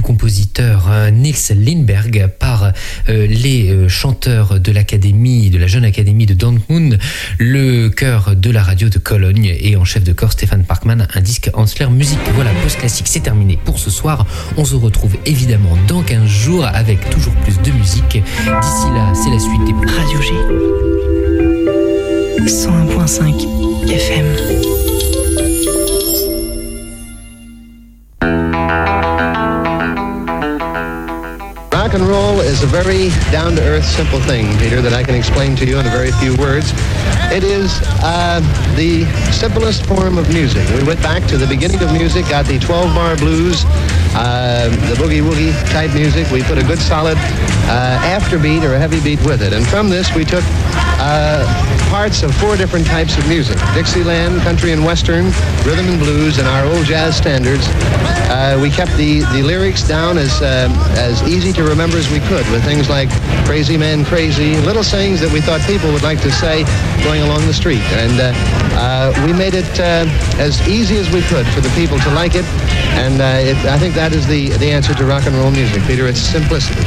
compositeur Nils Lindberg par les chanteurs de l'académie, de la jeune académie de Dortmund, le chœur de la radio de Cologne et en chef de chœur Stefan Parkman, un disque Hansler Music. Voilà, Pause Classique, c'est terminé pour ce soir. On se retrouve évidemment dans 15 jours avec toujours plus de musique. D'ici là, c'est la suite des Radio G 101.5 FM. Rock and roll is a very down-to-earth, simple thing, Peter, that I can explain to you in a very few words. It is the simplest form of music. We went back to the beginning of music, got the 12-bar blues, the boogie-woogie type music. We put a good solid afterbeat or a heavy beat with it. And from this, we took parts of 4 different types of music: Dixieland, country and western, rhythm and blues, and our old jazz standards. We kept the lyrics down as easy to remember as we could, with things like "Crazy Man, Crazy," little sayings that we thought people would like to say going along the street. And we made it as easy as we could for the people to like it. And I think that is the answer to rock and roll music, Peter. It's simplicity.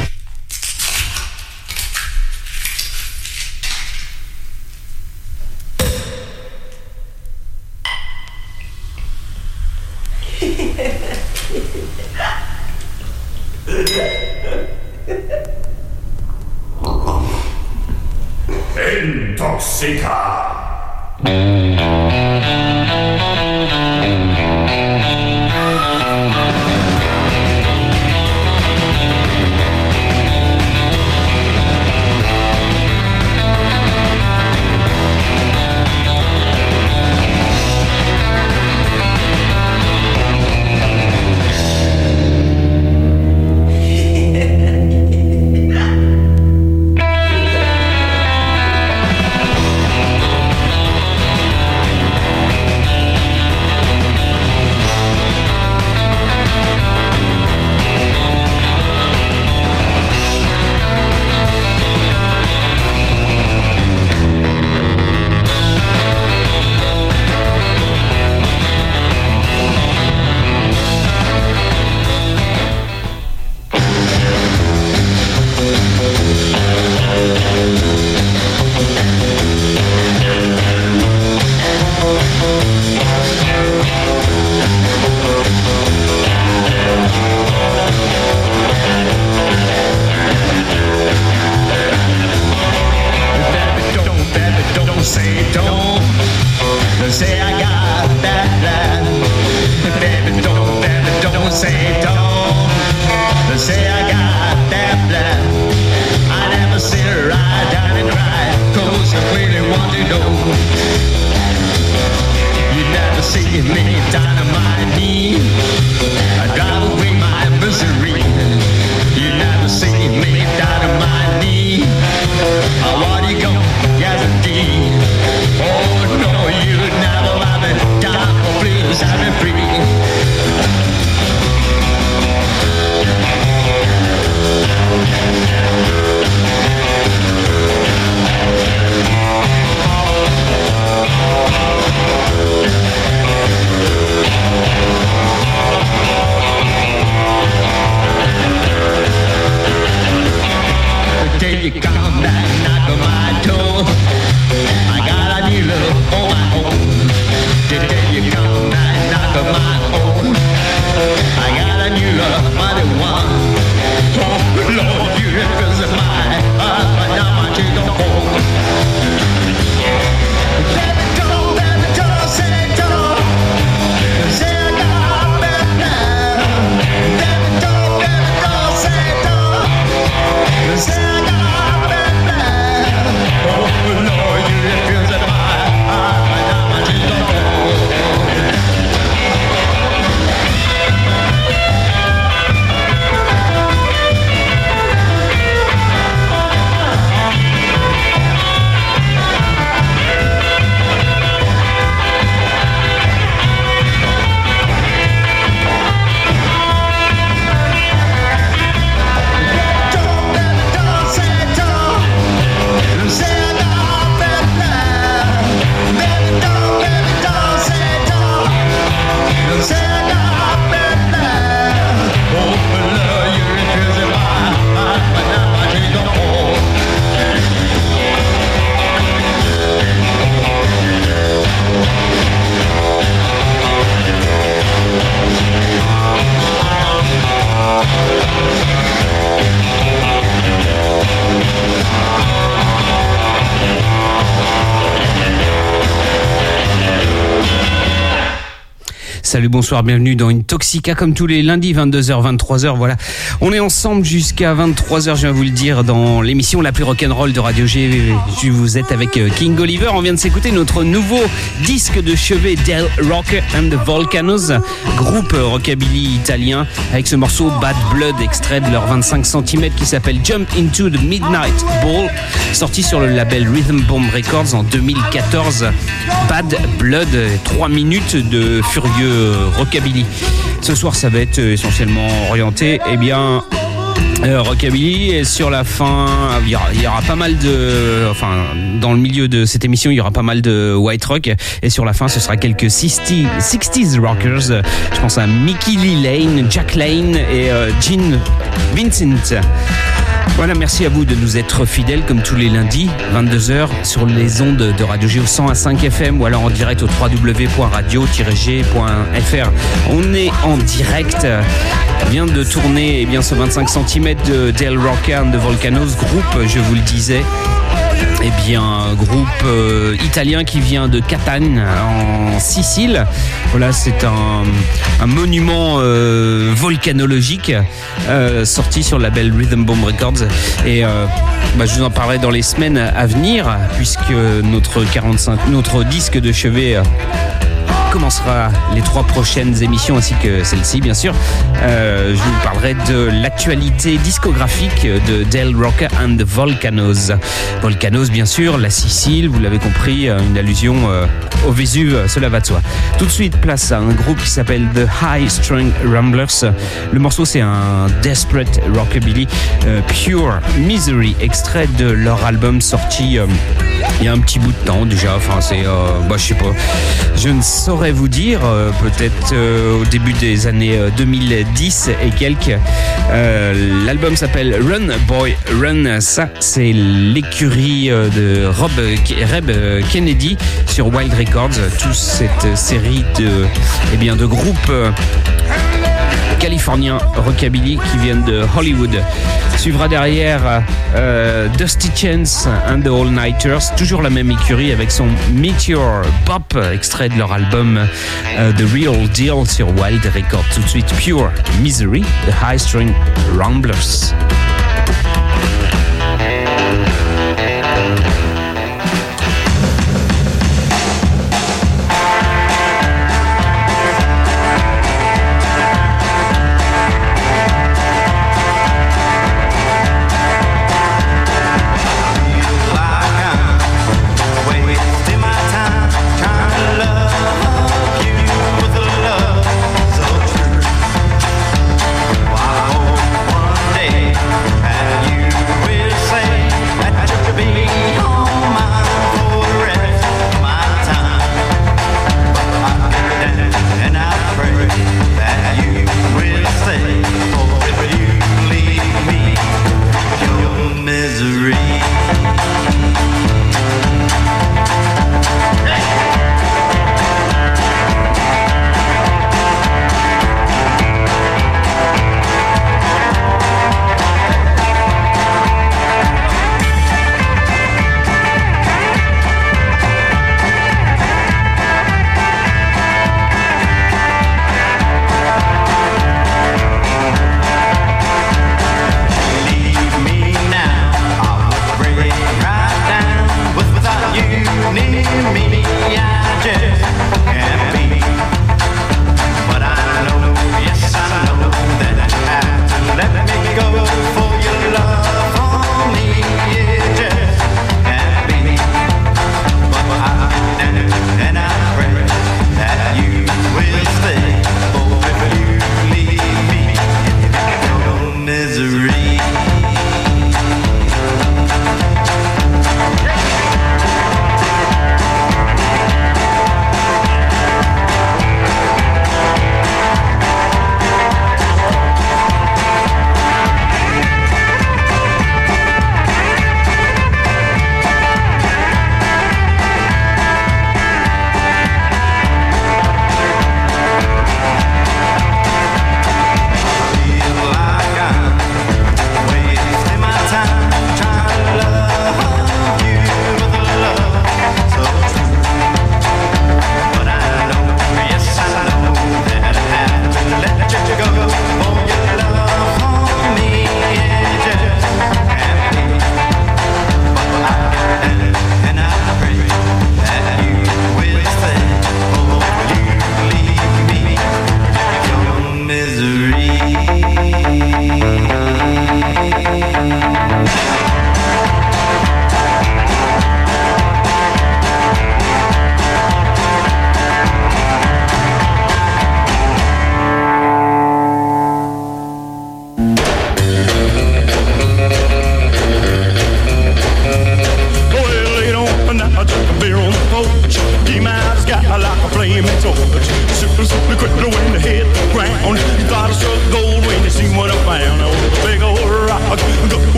Intoxica. Salut, bonsoir, bienvenue dans Intoxica comme tous les lundis 22h, 23h. Voilà, on est ensemble jusqu'à 23h, je viens vous le dire, dans l'émission la plus rock'n'roll de Radio G. Vous êtes avec King Oliver. On vient de s'écouter notre nouveau disque de chevet Del Rocker and the Volcanoes, groupe rockabilly italien, avec ce morceau Bad Blood, extrait de leur 25 cm qui s'appelle Jump into the Midnight Ball, sorti sur le label Rhythm Bomb Records en 2014. Bad Blood, 3 minutes de furieux rockabilly. Ce soir, ça va être essentiellement orienté, rockabilly, et sur la fin, il y aura pas mal de... Enfin, dans le milieu de cette émission, il y aura pas mal de white rock, et sur la fin, ce sera quelques 60s rockers. Je pense à Mickey Lee Lane, Jack Lane et Gene Vincent. Voilà, merci à vous de nous être fidèles comme tous les lundis, 22h, sur les ondes de Radio G au 101.5 FM ou alors en direct au www.radio-g.fr. On est en direct, vient de tourner ce 25 cm de Del Rocker and the Volcanoes, groupe, je vous le disais, groupe italien qui vient de Catane en Sicile. Voilà, c'est un monument volcanologique sorti sur le label Rhythm Bomb Records, et je vous en parlerai dans les semaines à venir, puisque notre disque de chevet commencera les 3 prochaines émissions, ainsi que celle-ci bien sûr. Je vous parlerai de l'actualité discographique de Del Rocker and the Volcanoes. Volcanoes, bien sûr, la Sicile, vous l'avez compris, une allusion au Vésuve, cela va de soi. Tout de suite, place à un groupe qui s'appelle The High Strung Ramblers. Le morceau, c'est un desperate rockabilly, Pure Misery, extrait de leur album sorti il y a un petit bout de temps déjà. Enfin, c'est je sais pas, je ne saurais vous dire, peut-être au début des années 2010 et quelques. L'album s'appelle Run Boy Run. Ça, c'est l'écurie de Rob Kennedy sur Wild Records. Toute cette série de groupes californiens rockabilly qui viennent de Hollywood. Suivra derrière Dusty Chance and the All Nighters, toujours la même écurie avec son Meteor Bop, extrait de leur album The Real Deal sur Wild Records. Tout de suite, Pure Misery, The High String Ramblers. One day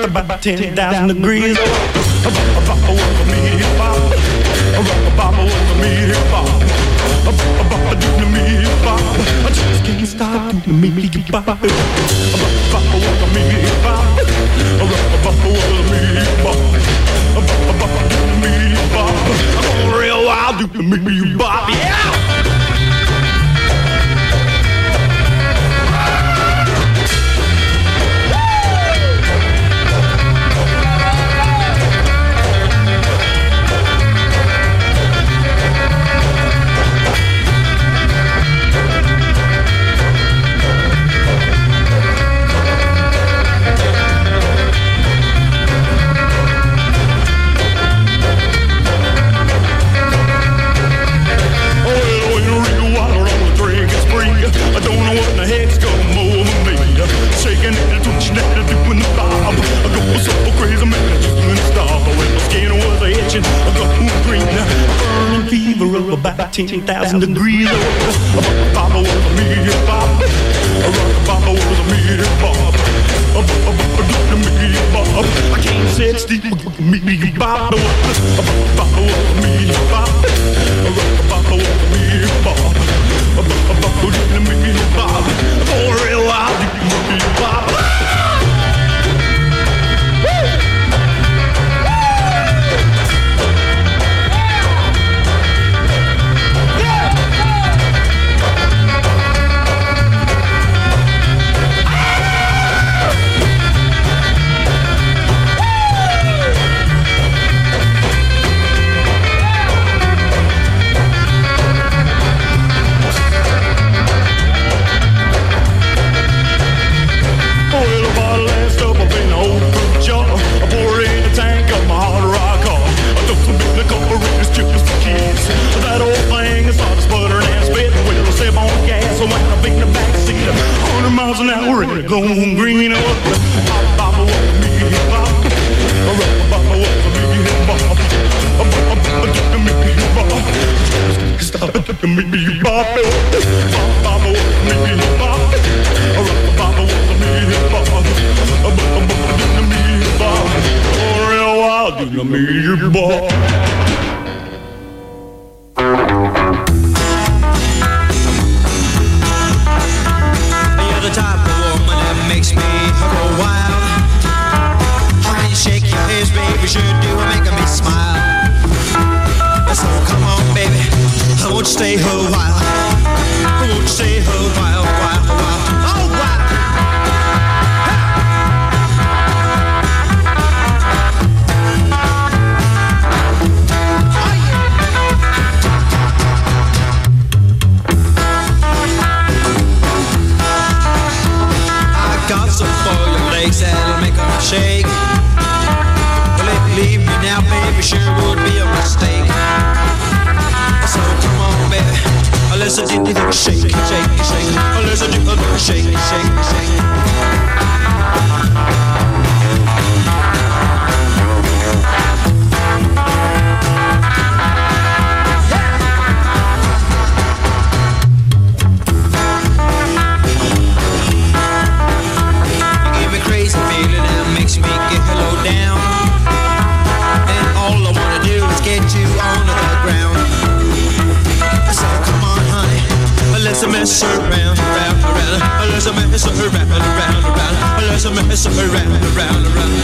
about 10,000 degrees. I just can't stop doing me bop. I'm real wild doing me bop. Yeah. I don't know what the heck's come over me. Shaking and twitching and doing the bob. I go so crazy, man, I just couldn't stop. When my skin was itching, I go green. Burning fever of about 10,000 degrees. Papa was a meat bob. Papa was a meat bob. I can't sit still, me bob. Papa was a meat bob. Papa was a meat bob. For real, I'll do me bob. That old thing started sputtering and spitting with a sip on gas. So when I beat the backseat, 100 miles an hour and it going green. Papa was a meat bop. Papa was a meat bop. Stop it, me bop. Papa was a meat bop. Papa was a meat bop. For real wild, do the meat bop. The type of woman that makes me go wild. How can you shake your hips, baby? Sure do, making me smile. So come on, baby, I won't stay a while. I won't stay a while, oh while. Got some for your legs that'll make them shake. Well, if you leave me now, baby, sure would be a mistake. So come on, baby, let's do a little shake, shake, shake. Let's do a little shake, shake, shake. Crazy feeling that makes me get low down. And all I wanna do is get you onto the ground. So come on, honey, let's mess around, around, around. Let's mess around, around, around. Let's mess around, around, around.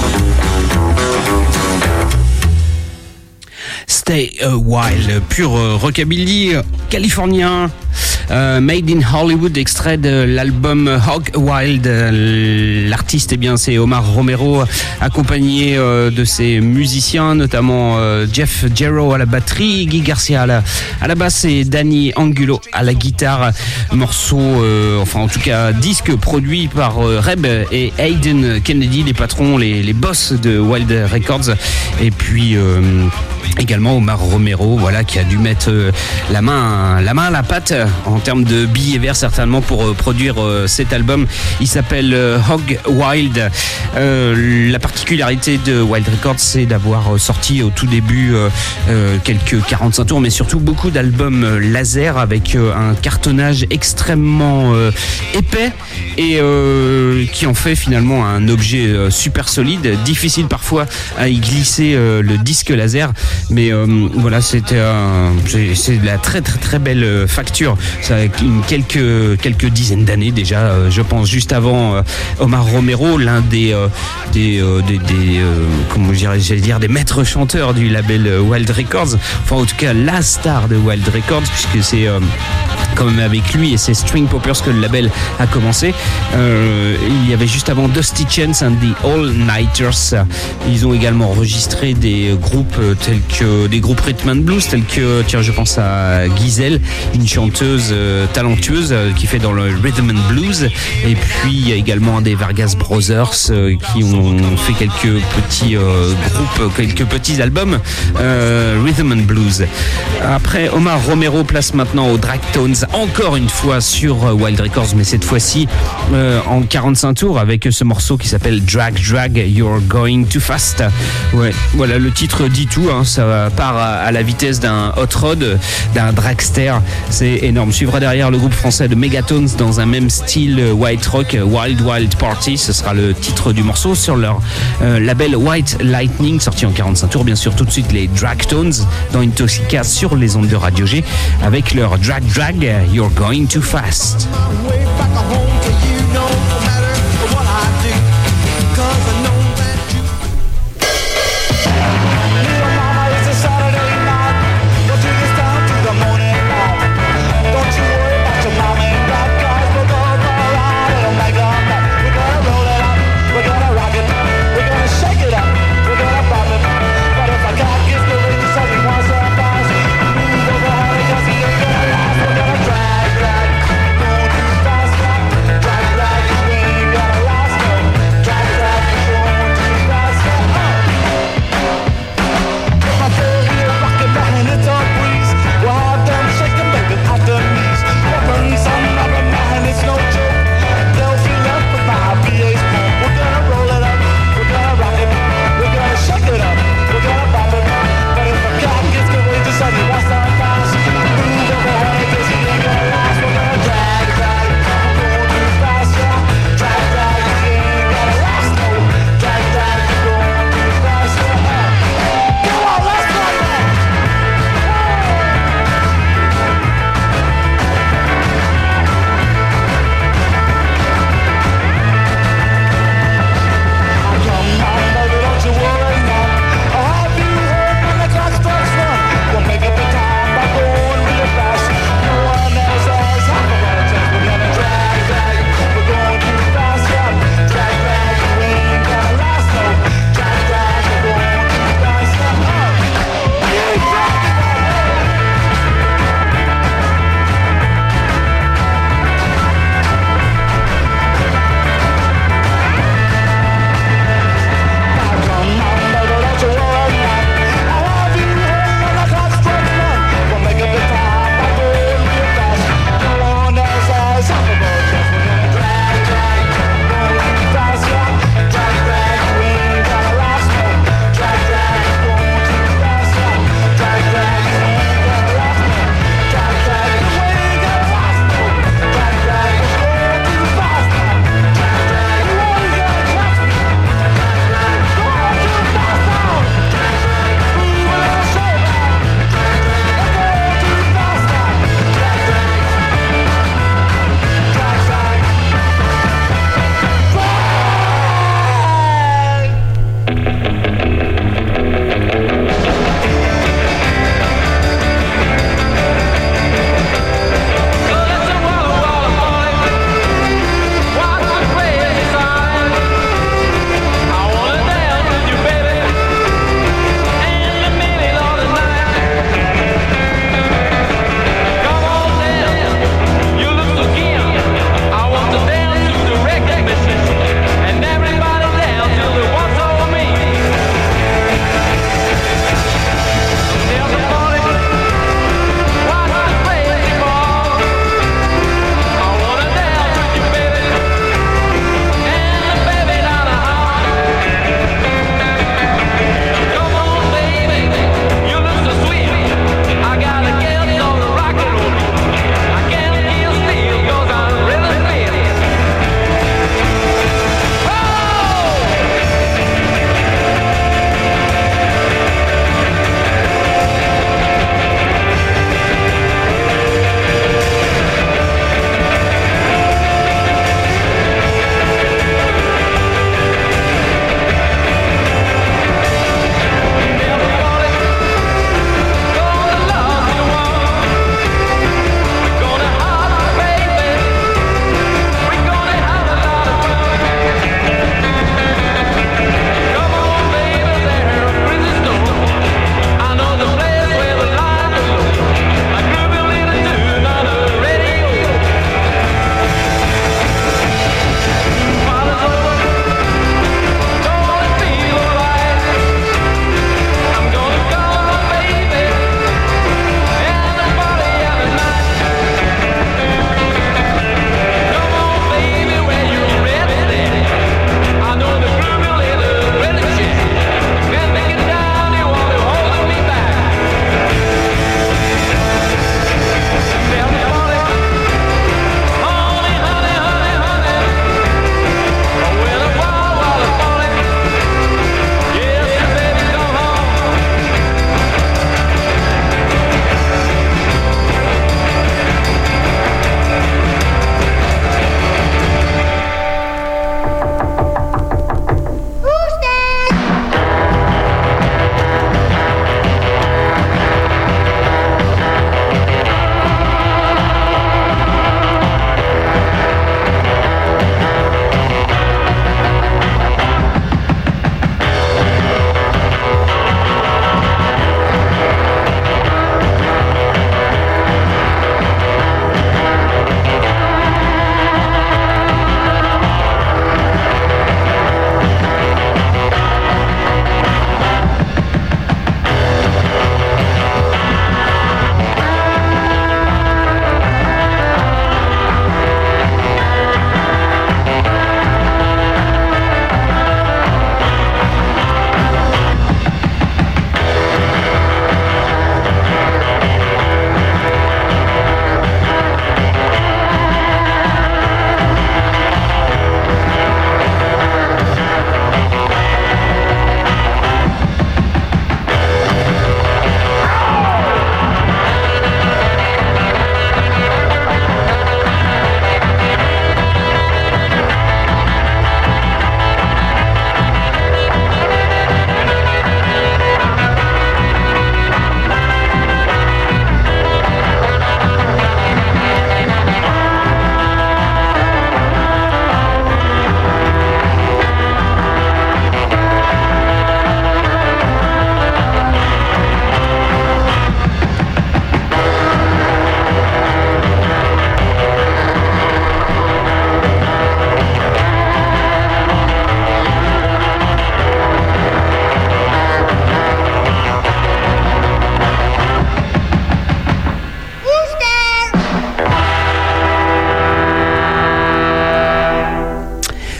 Stay a While, pur rockabilly californien. Made in Hollywood, extrait de l'album Hog Wild. L'artiste, eh bien, c'est Omar Romero, accompagné de ses musiciens, notamment Jeff Jarrow à la batterie, Guy Garcia à la basse et Danny Angulo à la guitare. Morceau, enfin en tout cas disque produit par Reb et Hayden Kennedy, les patrons, les boss de Wild Records. Et puis également Omar Romero, voilà, qui a dû mettre la main à la pâte en termes de billets verts certainement pour produire cet album. Il s'appelle Hog Wild. La particularité de Wild Records, c'est d'avoir sorti au tout début quelques 45 tours, mais surtout beaucoup d'albums laser avec un cartonnage extrêmement épais et qui en fait finalement un objet super solide, difficile parfois à y glisser le disque laser, mais voilà, c'est de la très très très belle facture. Ça a quelques dizaines d'années déjà, je pense, juste avant Omar Romero, l'un des comment j'allais dire, des maîtres chanteurs du label Wild Records, enfin en tout cas la star de Wild Records, puisque c'est quand même avec lui et c'est String Poppers que le label a commencé. Il y avait juste avant Dusty Chance and the All Nighters. Ils ont également enregistré des groupes tels que des groupes rhythm and blues tels que, tiens, je pense à Gisèle, une chanteuse talentueuse qui fait dans le rhythm and blues, et puis il y a également des Vargas Brothers qui ont fait quelques petits groupes, quelques petits albums rhythm and blues. Après, Omar Romero place maintenant aux Dragtones, encore une fois sur Wild Records, mais cette fois-ci en 45 tours avec ce morceau qui s'appelle Drag Drag You're Going Too Fast. Ouais, voilà, le titre dit tout, hein, ça part à la vitesse d'un hot rod, d'un dragster, c'est énorme. Suivra derrière le groupe français de Megatones dans un même style white rock, Wild Wild Party, ce sera le titre du morceau sur leur label White Lightning, sorti en 45 tours. Bien sûr, tout de suite les Dragtones dans Intoxica sur les ondes de Radio G avec leur Drag Drag You're Going Too Fast. Way back home to you, no matter what I do, 'cause I know that you. Little mama, it's a Saturday night. Don't you just down to the morning light. Don't you worry about your mama and dad, 'cause we're gonna go around and make them back. We're gonna roll it up, we're gonna rock it, we're gonna shake it up, we're gonna pop it. But if I can't get the ring, so we want some fast. Move over, honey, 'cause he ain't gonna last. We're gonna drag, drag, go too fast.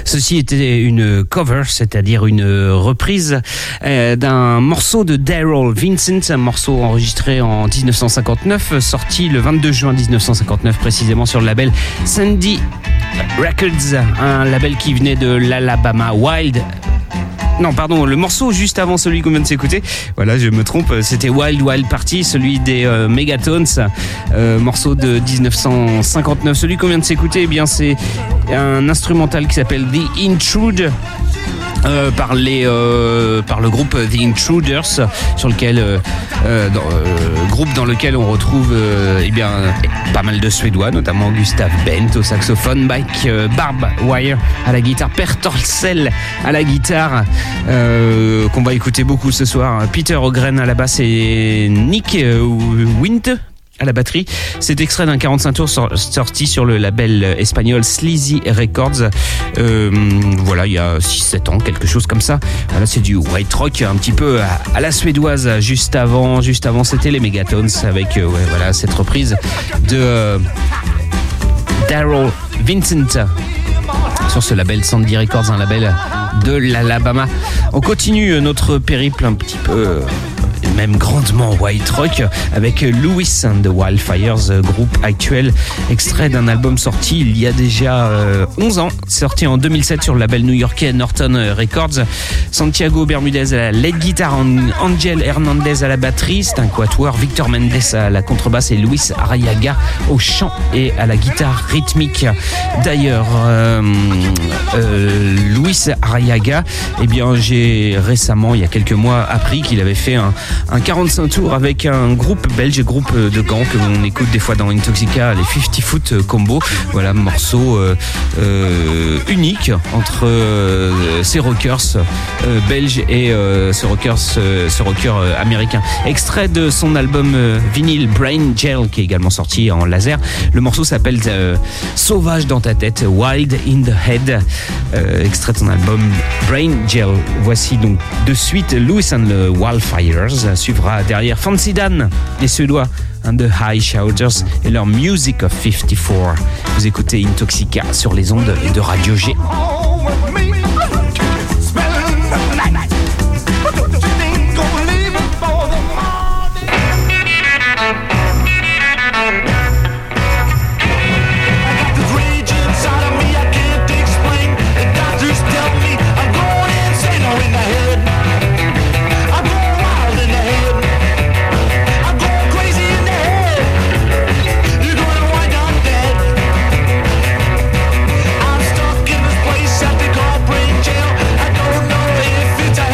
Ceci était une cover, c'est-à-dire une reprise d'un morceau de Daryl Vincent, un morceau enregistré en 1959, sorti le 22 juin 1959 précisément sur le label Sandy Records, un label qui venait de l'Alabama. Wild. Non, pardon, le morceau juste avant celui qu'on vient de s'écouter, voilà, je me trompe, c'était Wild Wild Party, celui des Megatones, morceau de 1959. Celui qu'on vient de s'écouter, eh bien, c'est un instrumental qui s'appelle The Intrude. Par le groupe The Intruders, sur lequel groupe dans lequel on retrouve eh bien pas mal de Suédois, notamment Gustav Bent au saxophone, Mike Barbwire à la guitare, Per Torsell à la guitare, qu'on va écouter beaucoup ce soir, Peter Ogren à la basse et Nick Wint à la batterie. C'est extrait d'un 45 tours sorti sur le label espagnol Sleazy Records. Voilà, il y a 6-7 ans, quelque chose comme ça. Voilà, c'est du white rock un petit peu à la suédoise. Juste avant, c'était les Megatones avec voilà, cette reprise de Daryl Vincent sur ce label Sandy Records, un label de l'Alabama. On continue notre périple un petit peu même grandement white rock avec Lewis and the Wildfires, groupe actuel, extrait d'un album sorti il y a déjà 11 ans, sorti en 2007 sur le label new-yorkais Norton Records. Santiago Bermudez à la lead guitare, Angel Hernandez à la batterie, c'est un quatuor, Victor Mendes à la contrebasse et Luis Arriaga au chant et à la guitare rythmique. D'ailleurs, Luis Arriaga, eh bien, j'ai récemment, il y a quelques mois, appris qu'il avait fait un 45 tours avec un groupe belge, groupe de Gand que l'on écoute des fois dans Intoxica, les 50 Foot Combo. Voilà, morceau unique entre ces rockers belges et ce rocker américain. Extrait de son album vinyle Brain Gel, qui est également sorti en laser. Le morceau s'appelle Sauvage dans ta tête, Wild in the Head. Extrait de son album Brain Gel. Voici donc de suite Lewis and the Wildfires. Suivra derrière Fancy Dan, les Suédois, and the High Shouters et leur Music of 54. Vous écoutez Intoxica sur les ondes de Radio G. Place at the call brain jail. I don't know if it's a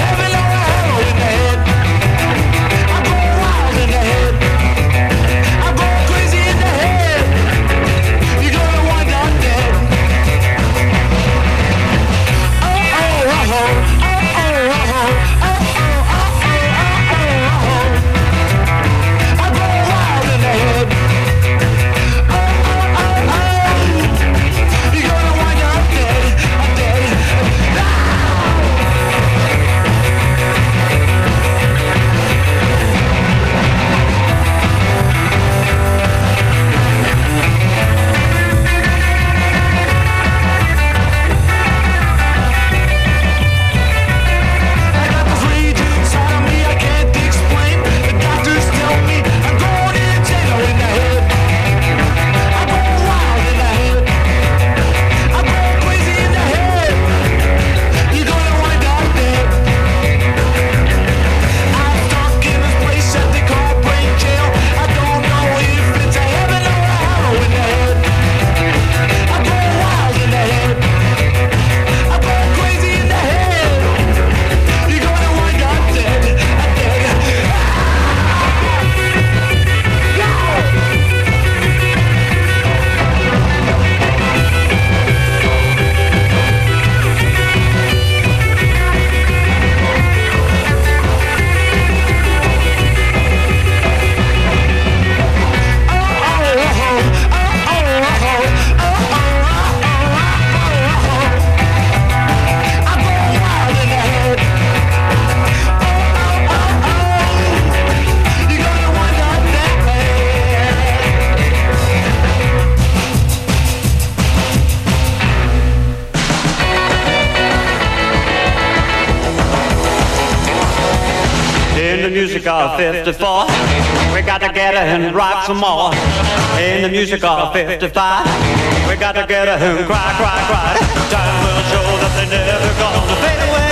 the music of 54. We got to get her and rock some more. In the music of 55. We got to get her and cry, cry, cry. Time will show that they're never gonna fade away.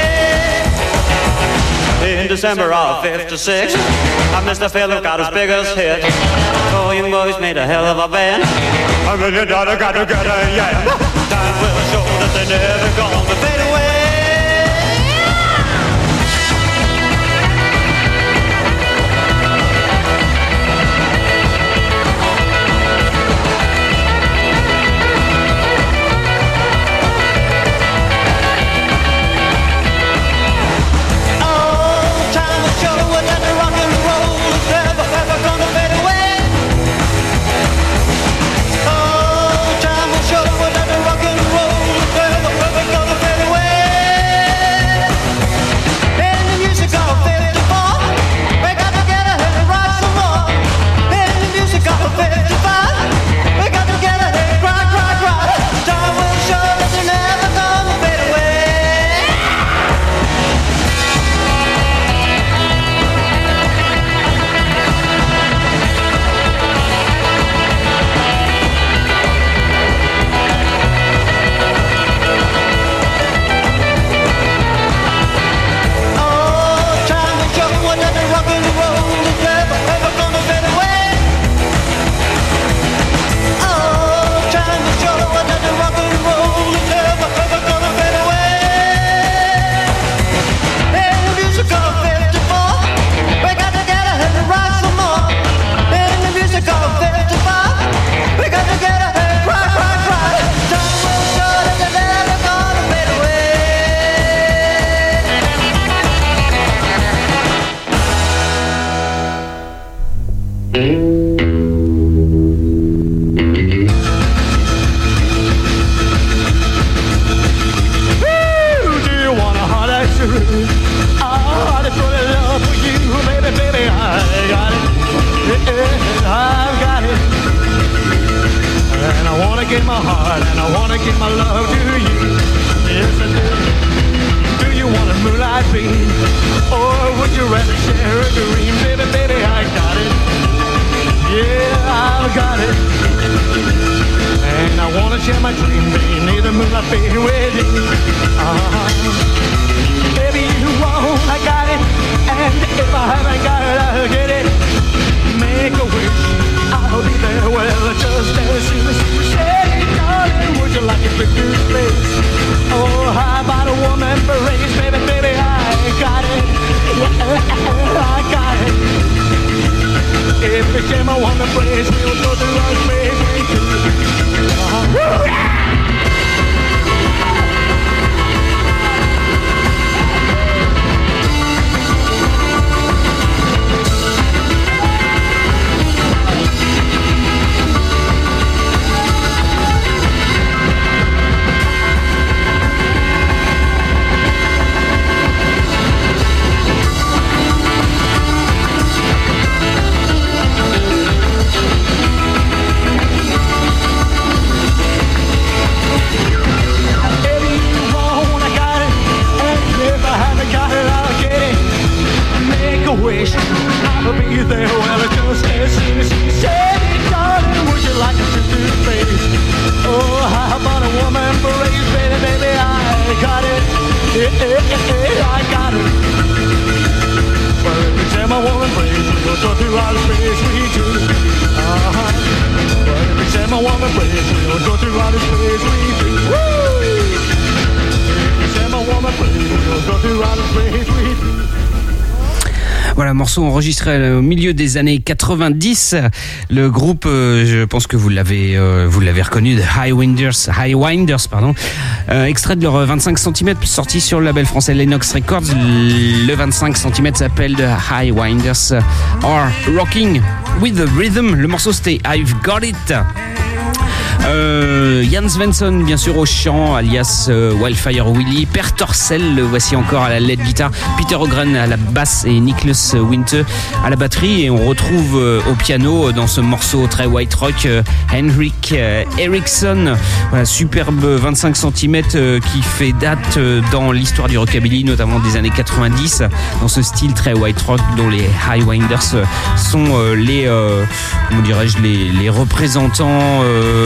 In December of 56, Mr. Philip got his biggest hit. Oh, you boys made a hell of a band. I mean, you gotta get her, yeah. Time will show that they're never gonna fade away. Voilà, morceau enregistré au milieu des années 90. Le groupe, je pense que vous l'avez reconnu, The Highwinders, extrait de leur 25 cm sorti sur le label français Lennox Records. Le 25 cm s'appelle The Highwinders or Rocking with the Rhythm. Le morceau c'était I've Got It. Jan Svensson, bien sûr, au chant, alias Wildfire Willy. Per Torcel, le voici encore à la lead guitare. Peter Ogren à la basse et Niklas Winter à la batterie. Et on retrouve au piano dans ce morceau très white rock Henrik Eriksson. Voilà, superbe 25 cm qui fait date dans l'histoire du rockabilly, notamment des années 90, dans ce style très white rock dont les Highwinders sont comment dirais-je, les représentants,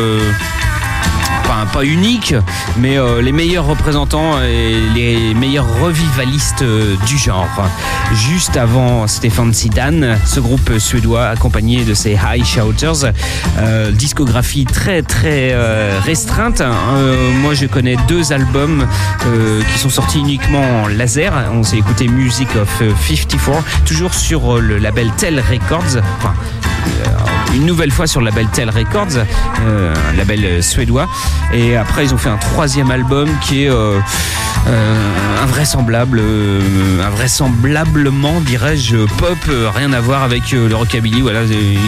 pas uniques, mais les meilleurs représentants et les meilleurs revivalistes du genre. Juste avant Stefan Sidan, ce groupe suédois accompagné de ses High Shouters, discographie très très restreinte. Moi je connais 2 albums qui sont sortis uniquement en laser. On s'est écouté Music of 54, toujours sur le label Tel Records. Enfin, une nouvelle fois sur le label Tel Records, un label suédois. Et après ils ont fait un 3e album qui est invraisemblablement, dirais-je, pop, rien à voir avec le rockabilly. Voilà,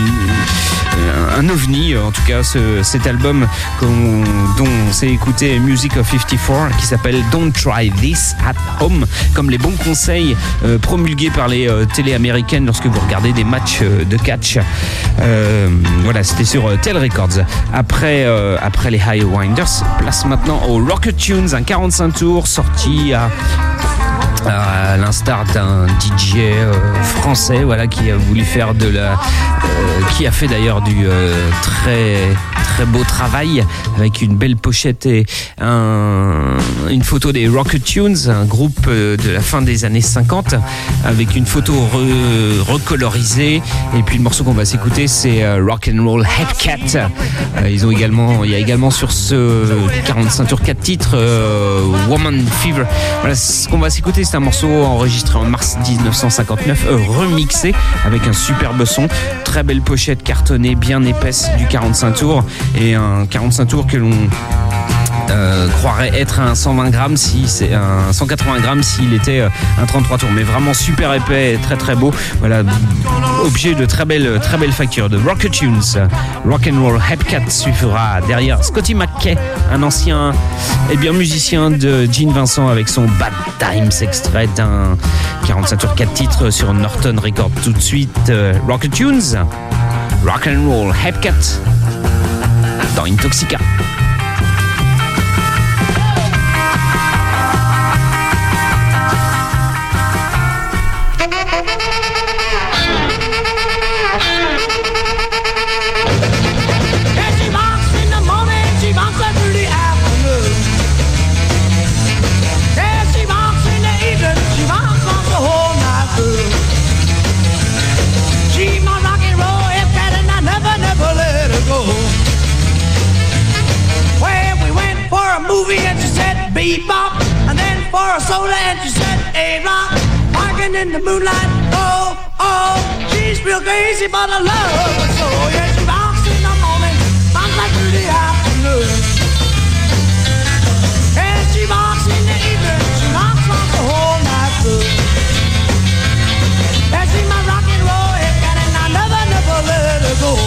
un ovni en tout cas, cet album dont on s'est écouté Music of 54, qui s'appelle Don't Try This at Home, comme les bons conseils promulgués par les télés américaines lorsque vous regardez des matchs de catch. Voilà, c'était sur Tel Records. Après les Highwinders, place maintenant aux Rocket Tunes, un 45 tours sorti à l'instar d'un DJ français, voilà, qui a voulu faire qui a fait d'ailleurs du très très beau travail avec une belle pochette et une photo des Rocket Tunes, un groupe de la fin des années 50 avec une photo recolorisée. Et puis le morceau qu'on va s'écouter, c'est Rock and Roll Hepcat. Il y a également sur ce 45 tours 4 titres Woman Fever. Voilà, ce qu'on va s'écouter, c'est un morceau enregistré en mars 1959, remixé avec un superbe son, très belle pochette cartonnée bien épaisse du 45 tours, et un 45 tours que l'on croirait être un 120 grammes si c'est un 180 grammes s'il était un 33 tours, mais vraiment super épais et très très beau. Voilà, objet de très belle facture de Rocket Tunes. Rock and Roll Hepcat suivra derrière Scotty McKay, un ancien musicien de Gene Vincent, avec son Bad Times, extrait d'un 45 tours 4 titres sur Norton Records. Tout de suite Rocket Tunes, Rock and Roll Hepcat dans Intoxica. And she said bebop, and then for a soda and she said A-rock, parking in the moonlight. Oh, oh, she's real crazy but I love her so. Yeah, she rocks in the morning, rocks like through the afternoon, and she rocks in the evening, she rocks the whole night through. Yeah, she's my rock and roll hip cat, and I never let her go.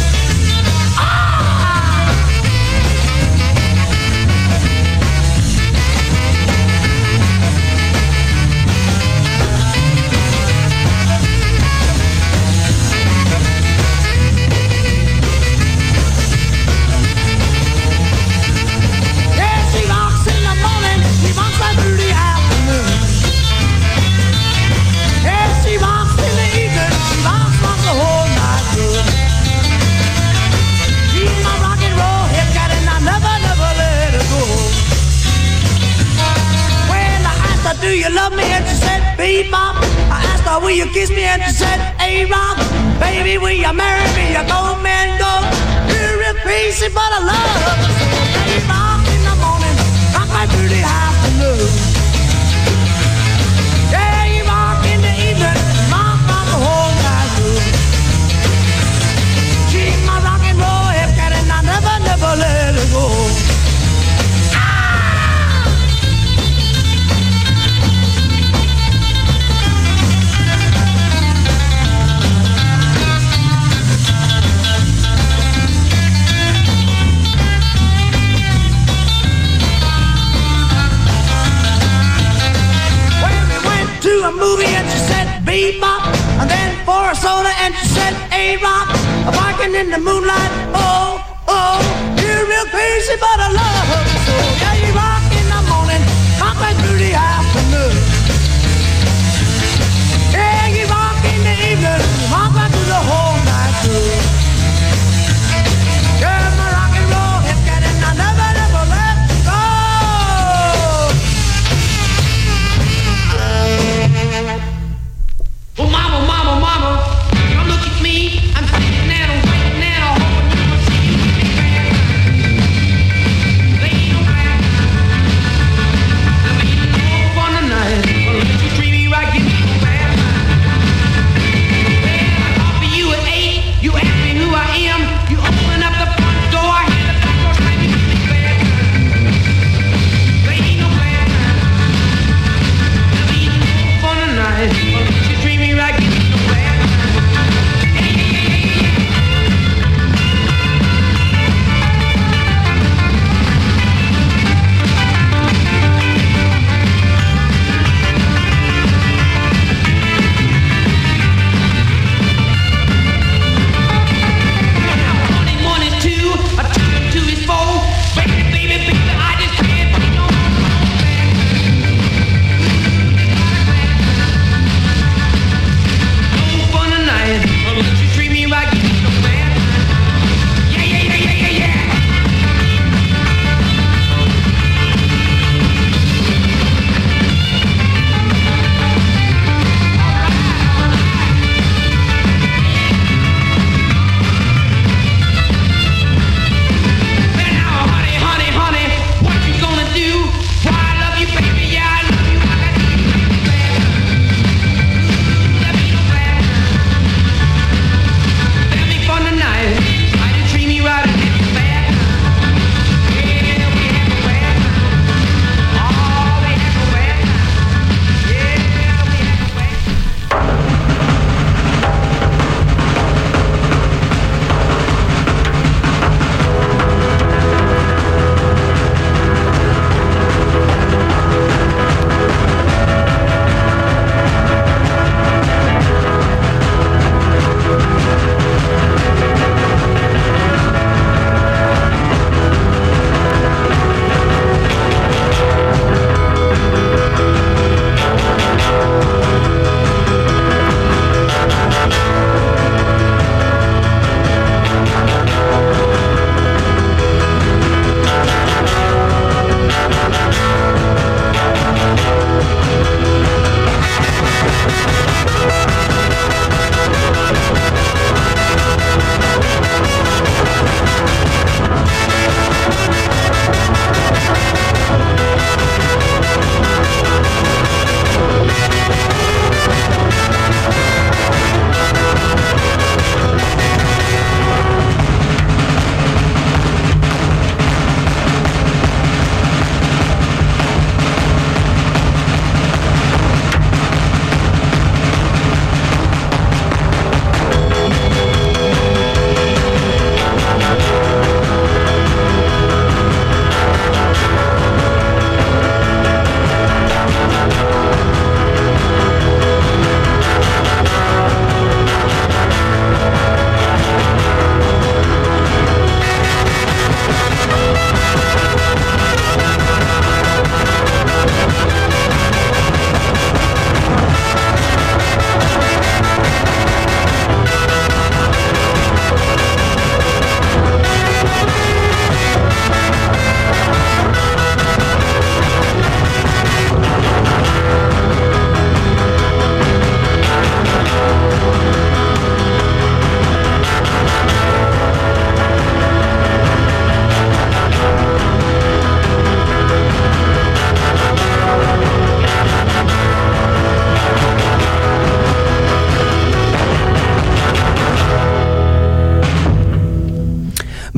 Do you love me? And she said, bebop. I asked her, will you kiss me? And she said, A-rock. Baby, will you marry me? You go, man, go. You're real crazy, but I love her. A-rock in the morning, rock right through the afternoon. Yeah, A-rock in the evening, rock the whole night through. She's my rock and roll hip cat, and I never let her go. soda and she said, hey, rock, walking in the moonlight. Oh, oh, you're real crazy, but I love her so. Yeah, you rock in the morning, rock right through the afternoon. Yeah, you rock in the evening, rock right through the whole night through. You're my rock and roll hip cat and I never, never let go. Oh, mama, mama, mama, now look at me. I'm sitting there waiting there, hoping you will see me. Lay around.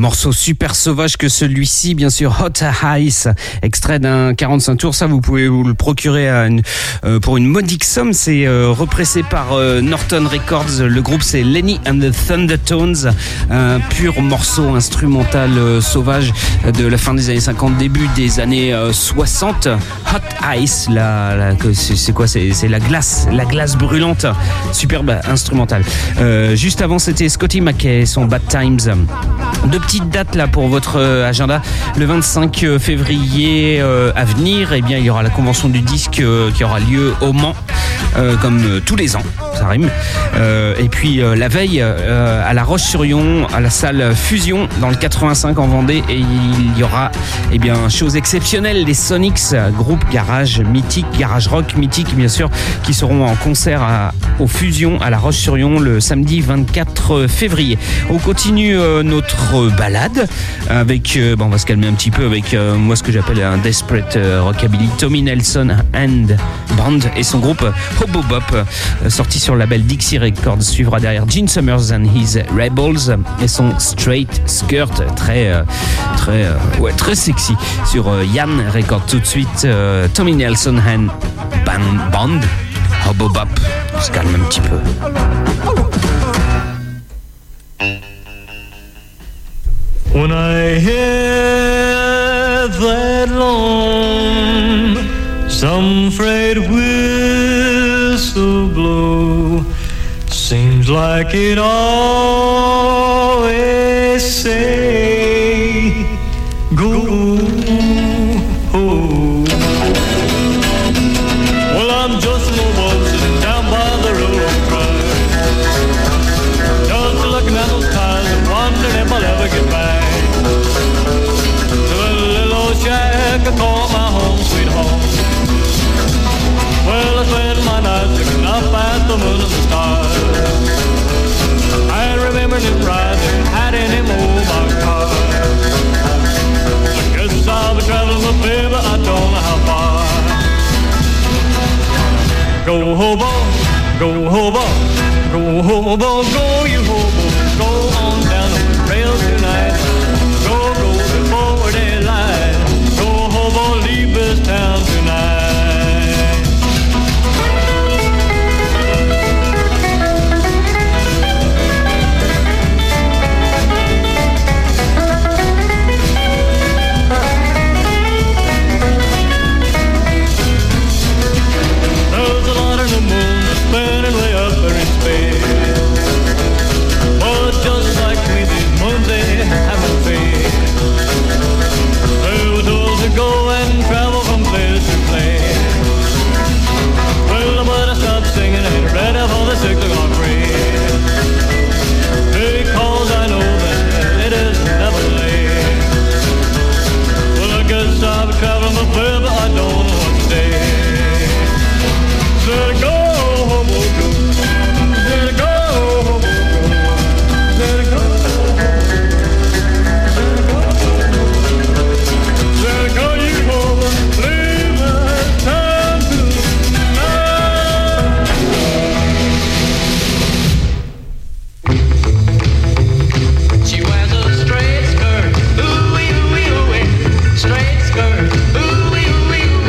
morceau super sauvage que celui-ci, bien sûr, Hot Ice, extrait d'un 45 tours. Ça, vous pouvez vous le procurer pour une modique somme. C'est repressé par Norton Records. Le groupe, c'est Lenny and the Thundertones, un pur morceau instrumental sauvage de la fin des années 50, début des années 60. Hot Ice, c'est quoi? C'est la glace brûlante. Superbe instrumental. Juste avant, c'était Scotty McKay, son Bad Times. Deux petites dates là pour votre agenda. Le 25 février à venir, eh bien, il y aura la convention du disque qui aura lieu au Mans, comme tous les ans, ça rime. Et puis la veille à La Roche-sur-Yon, à la salle Fusion dans le 85 en Vendée, et il y aura chose exceptionnelle, les Sonics, groupe garage mythique, garage rock mythique bien sûr, qui seront en concert au Fusion à La Roche-sur-Yon le samedi 24 février. On continue notre balade avec, on va se calmer un petit peu avec moi ce que j'appelle un desperate rockabilly, Tommy Nelson and Band et son groupe Hobo Bop, sorti sur le label Dixie Records. Suivra derrière Gene Summers and His Rebels et son Straight Skirt, très sexy sur Yann Records. Tout de suite Tommy Nelson and Band, Hobo Bop. On se calme un petit peu. When I hear that lonesome freight whistle blow, seems like it always say, go home. Well, I'm just an old boy sitting down by the road, just looking at those tires and wondering if I'll ever get back. Shack, I call my home, sweet home. Well, I spend my nights looking up at the moon and the stars. I remember him riding, had in him old my car. I guess I'll be traveling with baby, I don't know how far. Go hobo, go hobo, go hobo, go you hobo, go on down the rail tonight. Go before daylight. Leave this town tonight. There's a lot of the moon spinning way up there in space, but just like me, these moons they haven't faded. Go and travel from place to place. Well, but I stopped singing and ready for the 6 o'clock race, because I know that it is never late. Well, I guess I've traveled my way, but I don't know what to say. Said go, hobo, go. Said go, hobo, go. Said go. Straight skirt, ooh, ooh, ooh, ooh, straight skirt, ooh, ooh, ooh, ooh.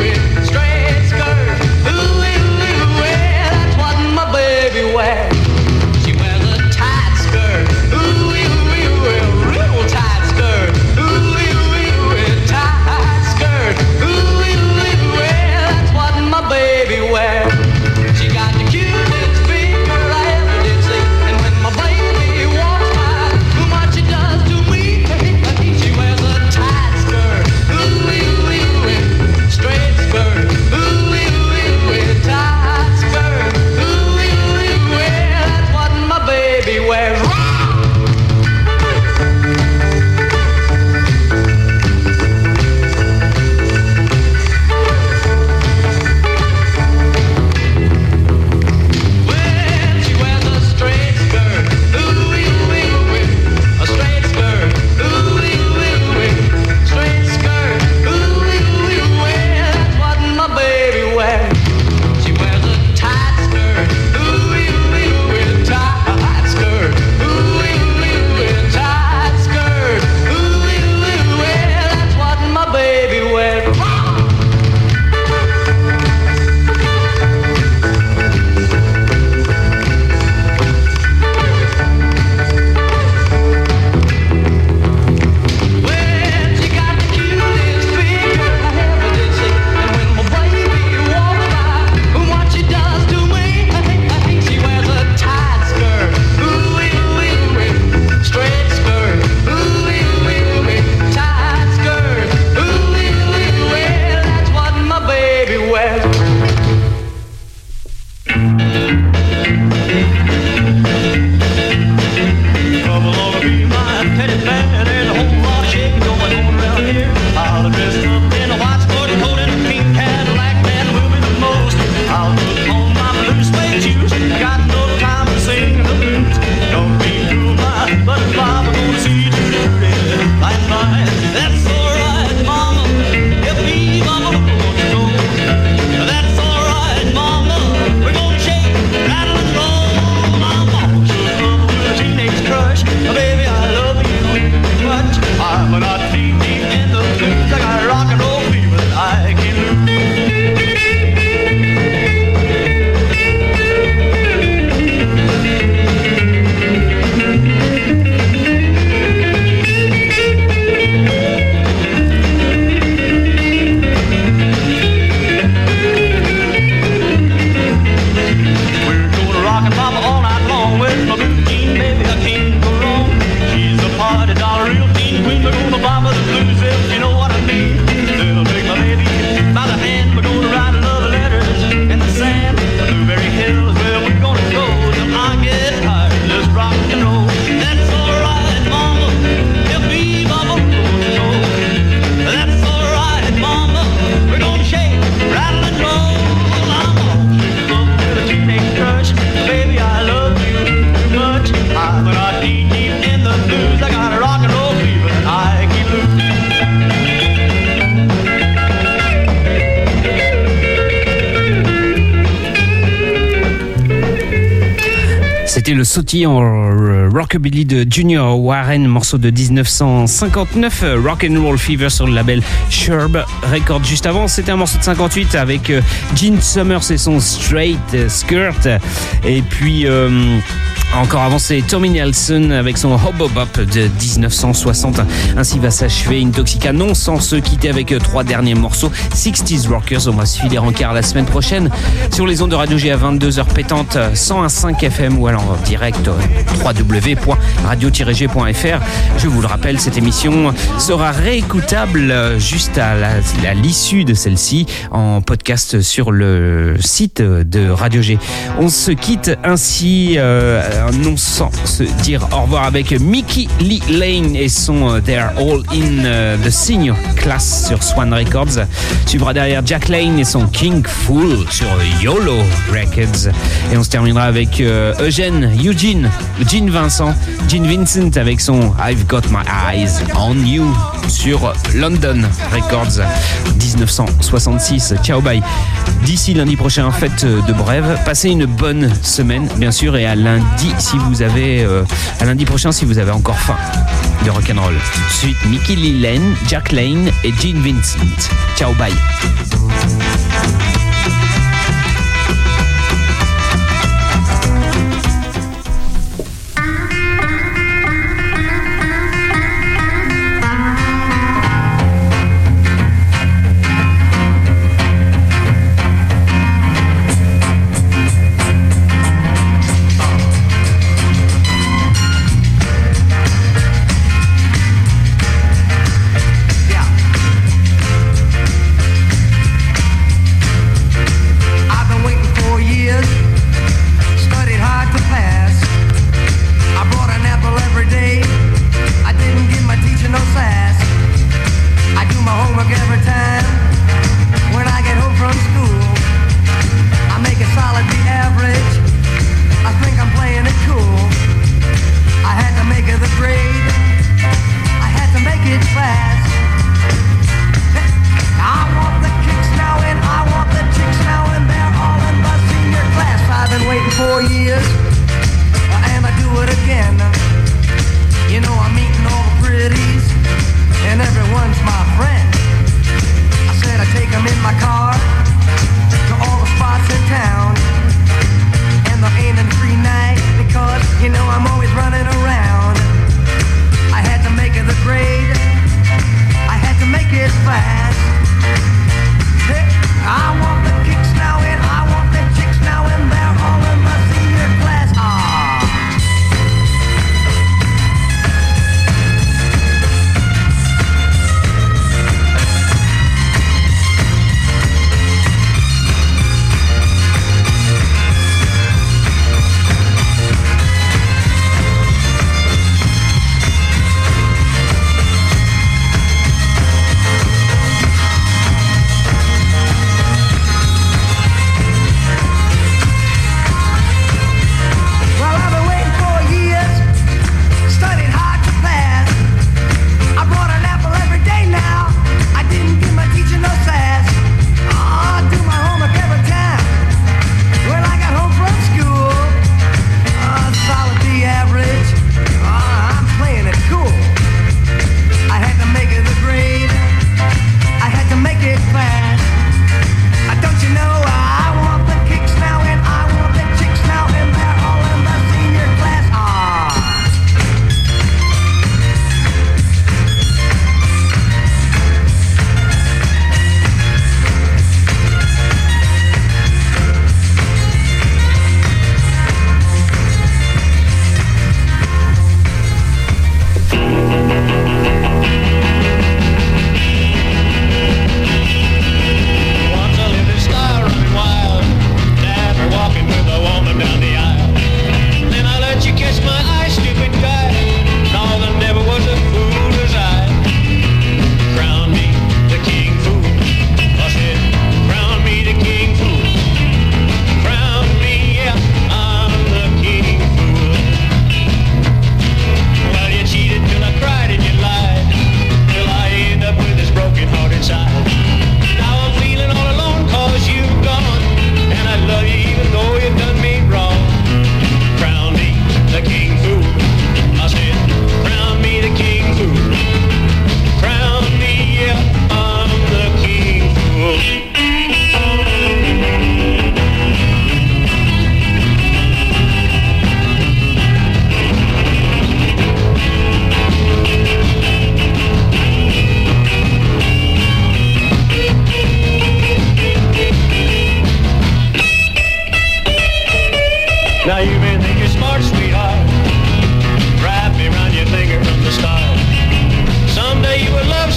C'était le sautillant rockabilly de Junior Warren, morceau de 1959, Rock and Roll Fever sur le label Sherb Records. Juste avant, c'était un morceau de 58 avec Gene Summers et son Straight Skirt. Et puis encore avant, c'est Tommy Nelson avec son Hobo Bop de 1960. Ainsi va s'achever Intoxica, non sans se quitter avec 3 derniers morceaux 60s Rockers. On va se filer en quart la semaine prochaine sur les ondes de Radio G à 22h pétantes, 101.5 FM ou alors en direct www.radio-g.fr. Je vous le rappelle, cette émission sera réécoutable juste à l'issue de celle-ci en podcast sur le site de Radio G. On se quitte ainsi non sans se dire au revoir avec Mickey Lee Lane et son They're All in the Senior Class sur Swan Records. Suivra derrière Jack Lane et son King Fool sur YOLO Records. Et on se terminera avec Eugene Vincent avec son I've Got My Eyes on You sur London Records 1966. Ciao, bye. D'ici lundi prochain, fête de brève. Passez une bonne semaine, bien sûr, et à lundi à lundi prochain si vous avez encore faim de rock'n'roll. Suite Mickey Lee Lane, Jack Lane et Gene Vincent. Ciao, bye. I want the kicks now and I want the chicks now and they're all in the senior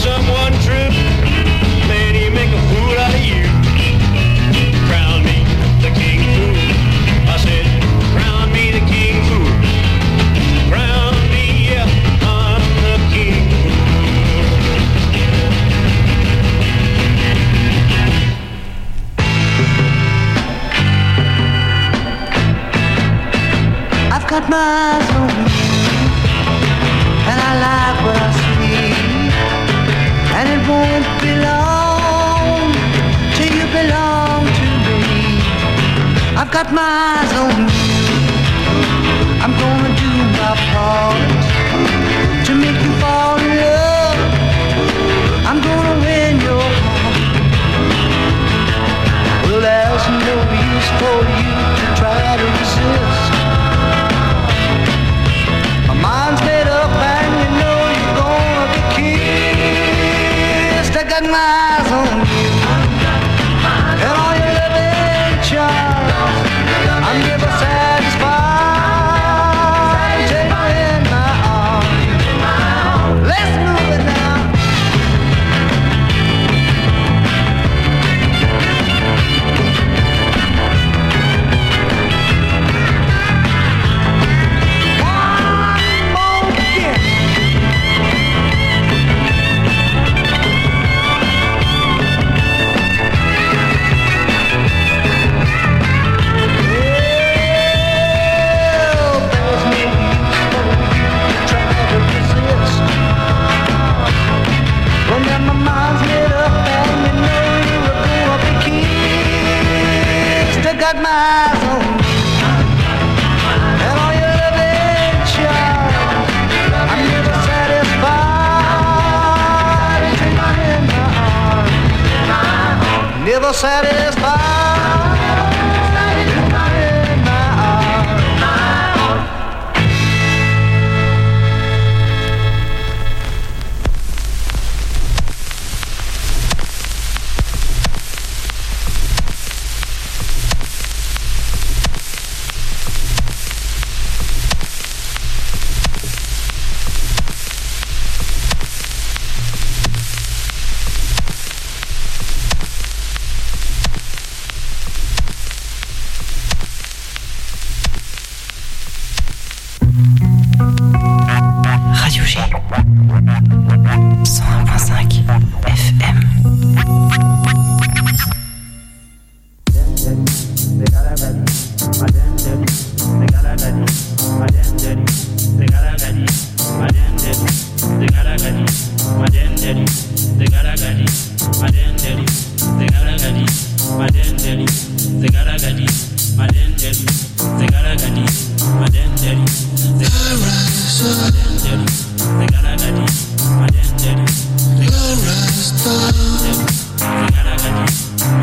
someone true, man, he make a fool out of you. Crown me the king fool. I said, crown me the king fool. Crown me, yeah, I'm the king fool. I've got my eyes on you, and I like what I see, and it won't be long till you belong to me. I've got my eyes on you, I'm gonna do my part to make you fall in love. I'm gonna win your heart. Well, there's no use for you to try to resist. My mind's made up and you know you're gonna be kissed. I got my eyes on you and all your loving charms. I'm never satisfied until you're in my arms. Let's move it now. Got my eyes on you and all your loving charms. I'm never satisfied until you're in my arms. Never satisfied until you're in my Radio G 101.5 FM. They got a